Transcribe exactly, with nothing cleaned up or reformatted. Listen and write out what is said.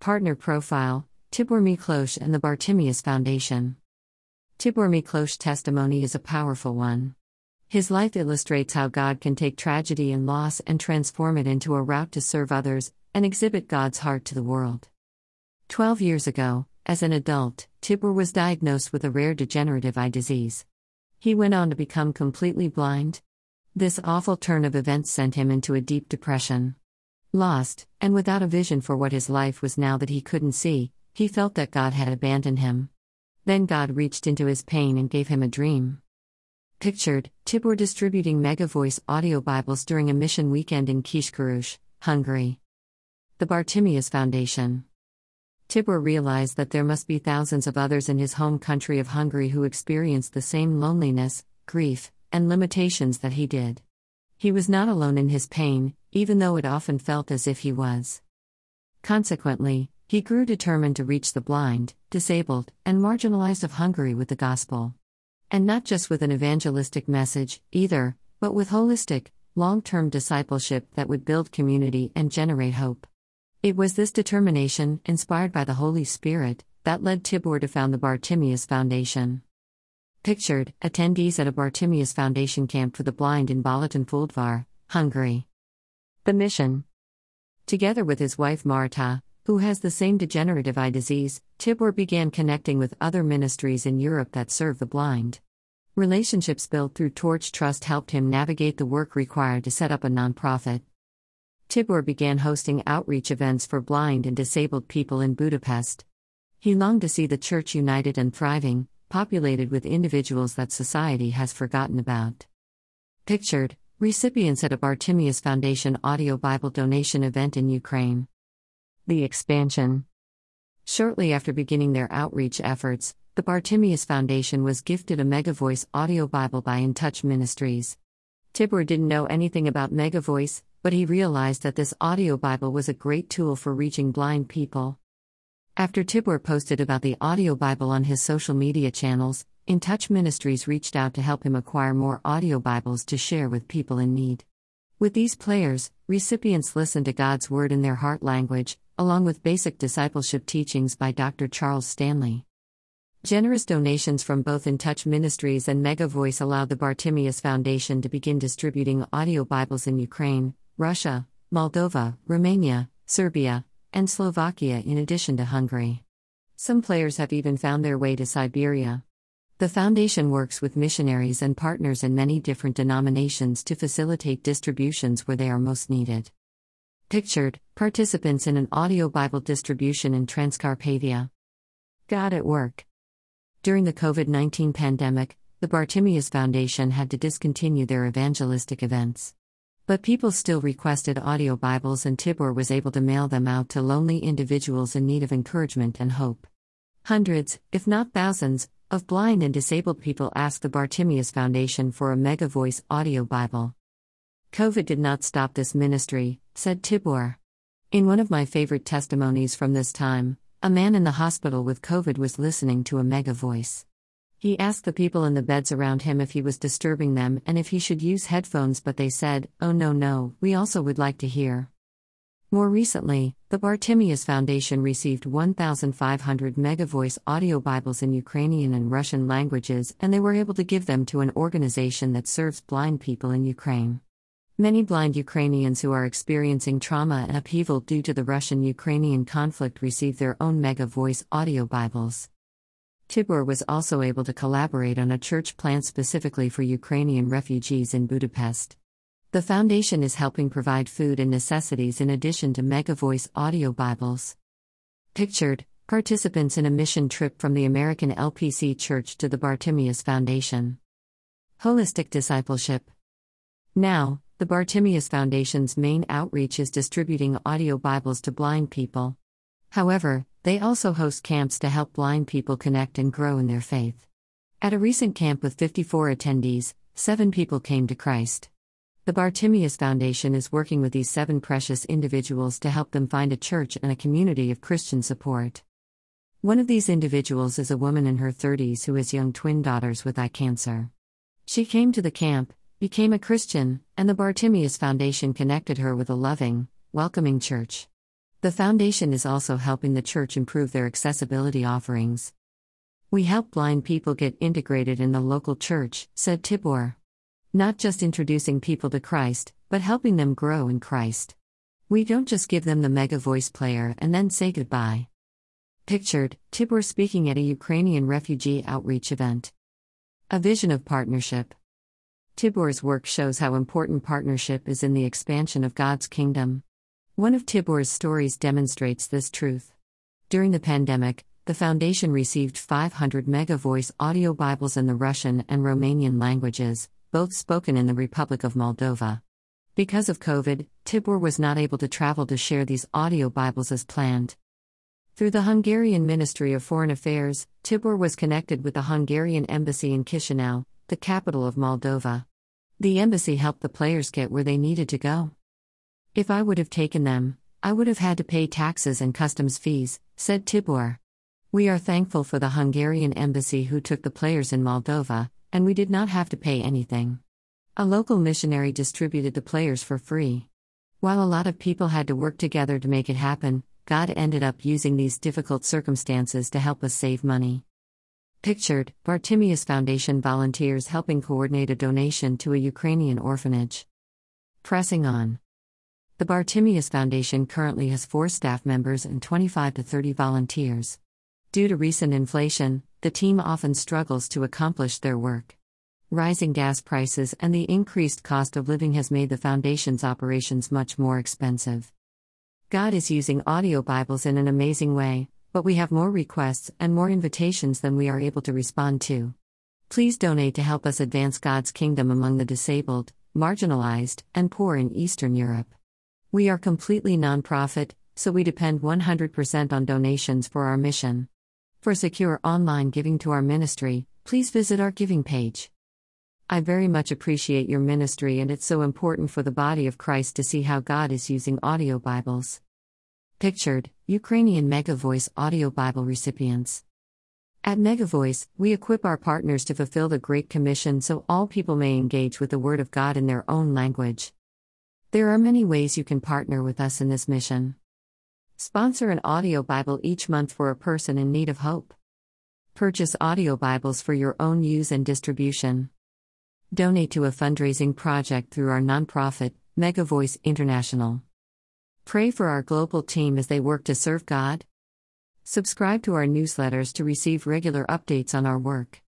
Partner Profile, Tibor Miklosh and the Bartimaeus Foundation. Tibor Miklosh's testimony is a powerful one. His life illustrates how God can take tragedy and loss and transform it into a route to serve others and exhibit God's heart to the world. Twelve years ago, as an adult, Tibor was diagnosed with a rare degenerative eye disease. He went on to become completely blind. This awful turn of events sent him into a deep depression. Lost, and without a vision for what his life was now that he couldn't see, he felt that God had abandoned him. Then God reached into his pain and gave him a dream. Pictured, Tibor distributing Mega Voice audio Bibles during a mission weekend in Kiskunhalas, Hungary. The Bartimaeus Foundation. Tibor realized that there must be thousands of others in his home country of Hungary who experienced the same loneliness, grief, and limitations that he did. He was not alone in his pain, even though it often felt as if he was. Consequently, he grew determined to reach the blind, disabled, and marginalized of Hungary with the gospel. And not just with an evangelistic message, either, but with holistic, long-term discipleship that would build community and generate hope. It was this determination, inspired by the Holy Spirit, that led Tibor to found the Bartimaeus Foundation. Pictured, attendees at a Bartimaeus Foundation camp for the blind in Balatonföldvár, Hungary. The mission. Together with his wife Marta, who has the same degenerative eye disease, Tibor began connecting with other ministries in Europe that serve the blind. Relationships built through Torch Trust helped him navigate the work required to set up a nonprofit. Tibor began hosting outreach events for blind and disabled people in Budapest. He longed to see the church united and thriving, populated with individuals that society has forgotten about. Pictured, recipients at a Bartimaeus Foundation audio Bible donation event in Ukraine. The expansion. Shortly after beginning their outreach efforts, the Bartimaeus Foundation was gifted a Megavoice audio Bible by In Touch Ministries. Tibor didn't know anything about Megavoice, but he realized that this audio Bible was a great tool for reaching blind people. After Tibor posted about the audio Bible on his social media channels, In Touch Ministries reached out to help him acquire more audio Bibles to share with people in need. With these players, recipients listened to God's Word in their heart language, along with basic discipleship teachings by Doctor Charles Stanley. Generous donations from both In Touch Ministries and Megavoice allowed the Bartimaeus Foundation to begin distributing audio Bibles in Ukraine, Russia, Moldova, Romania, Serbia, and Slovakia in addition to Hungary. Some players have even found their way to Siberia. The foundation works with missionaries and partners in many different denominations to facilitate distributions where they are most needed. Pictured, participants in an audio Bible distribution in Transcarpathia. God at work. During the COVID nineteen pandemic, the Bartimaeus Foundation had to discontinue their evangelistic events. But people still requested audio Bibles, and Tibor was able to mail them out to lonely individuals in need of encouragement and hope. Hundreds, if not thousands, of blind and disabled people asked the Bartimaeus Foundation for a Megavoice audio Bible. COVID did not stop this ministry, said Tibor. In one of my favorite testimonies from this time, a man in the hospital with COVID was listening to a Megavoice. He asked the people in the beds around him if he was disturbing them and if he should use headphones, but they said, "Oh no no, we also would like to hear." More recently, the Bartimaeus Foundation received one thousand five hundred Megavoice audio Bibles in Ukrainian and Russian languages, and they were able to give them to an organization that serves blind people in Ukraine. Many blind Ukrainians who are experiencing trauma and upheaval due to the Russian-Ukrainian conflict receive their own Megavoice audio Bibles. Tibor was also able to collaborate on a church plant specifically for Ukrainian refugees in Budapest. The foundation is helping provide food and necessities in addition to Megavoice audio Bibles. Pictured, participants in a mission trip from the American L P C Church to the Bartimaeus Foundation. Holistic discipleship. Now, the Bartimaeus Foundation's main outreach is distributing audio Bibles to blind people. However, they also host camps to help blind people connect and grow in their faith. At a recent camp with fifty-four attendees, seven people came to Christ. The Bartimaeus Foundation is working with these seven precious individuals to help them find a church and a community of Christian support. One of these individuals is a woman in her thirties who has young twin daughters with eye cancer. She came to the camp, became a Christian, and the Bartimaeus Foundation connected her with a loving, welcoming church. The foundation is also helping the church improve their accessibility offerings. We help blind people get integrated in the local church, said Tibor. Not just introducing people to Christ, but helping them grow in Christ. We don't just give them the Mega Voice player and then say goodbye. Pictured, Tibor speaking at a Ukrainian refugee outreach event. A vision of partnership. Tibor's work shows how important partnership is in the expansion of God's kingdom. One of Tibor's stories demonstrates this truth. During the pandemic, the foundation received five hundred Mega Voice audio Bibles in the Russian and Romanian languages, both spoken in the Republic of Moldova. Because of COVID, Tibor was not able to travel to share these audio Bibles as planned. Through the Hungarian Ministry of Foreign Affairs, Tibor was connected with the Hungarian embassy in Chisinau, the capital of Moldova. The embassy helped the players get where they needed to go. If I would have taken them, I would have had to pay taxes and customs fees, said Tibor. We are thankful for the Hungarian embassy who took the players in Moldova, and we did not have to pay anything. A local missionary distributed the players for free. While a lot of people had to work together to make it happen, God ended up using these difficult circumstances to help us save money. Pictured, Bartimaeus Foundation volunteers helping coordinate a donation to a Ukrainian orphanage. Pressing on. The Bartimaeus Foundation currently has four staff members and twenty-five to thirty volunteers. Due to recent inflation, the team often struggles to accomplish their work. Rising gas prices and the increased cost of living has made the foundation's operations much more expensive. God is using audio Bibles in an amazing way, but we have more requests and more invitations than we are able to respond to. Please donate to help us advance God's kingdom among the disabled, marginalized, and poor in Eastern Europe. We are completely non-profit, so we depend one hundred percent on donations for our mission. For secure online giving to our ministry, please visit our giving page. I very much appreciate your ministry, and it's so important for the body of Christ to see how God is using audio Bibles. Pictured, Ukrainian Mega Voice audio Bible recipients. At Mega Voice, we equip our partners to fulfill the Great Commission so all people may engage with the Word of God in their own language. There are many ways you can partner with us in this mission. Sponsor an audio Bible each month for a person in need of hope. Purchase audio Bibles for your own use and distribution. Donate to a fundraising project through our nonprofit, Mega Voice International. Pray for our global team as they work to serve God. Subscribe to our newsletters to receive regular updates on our work.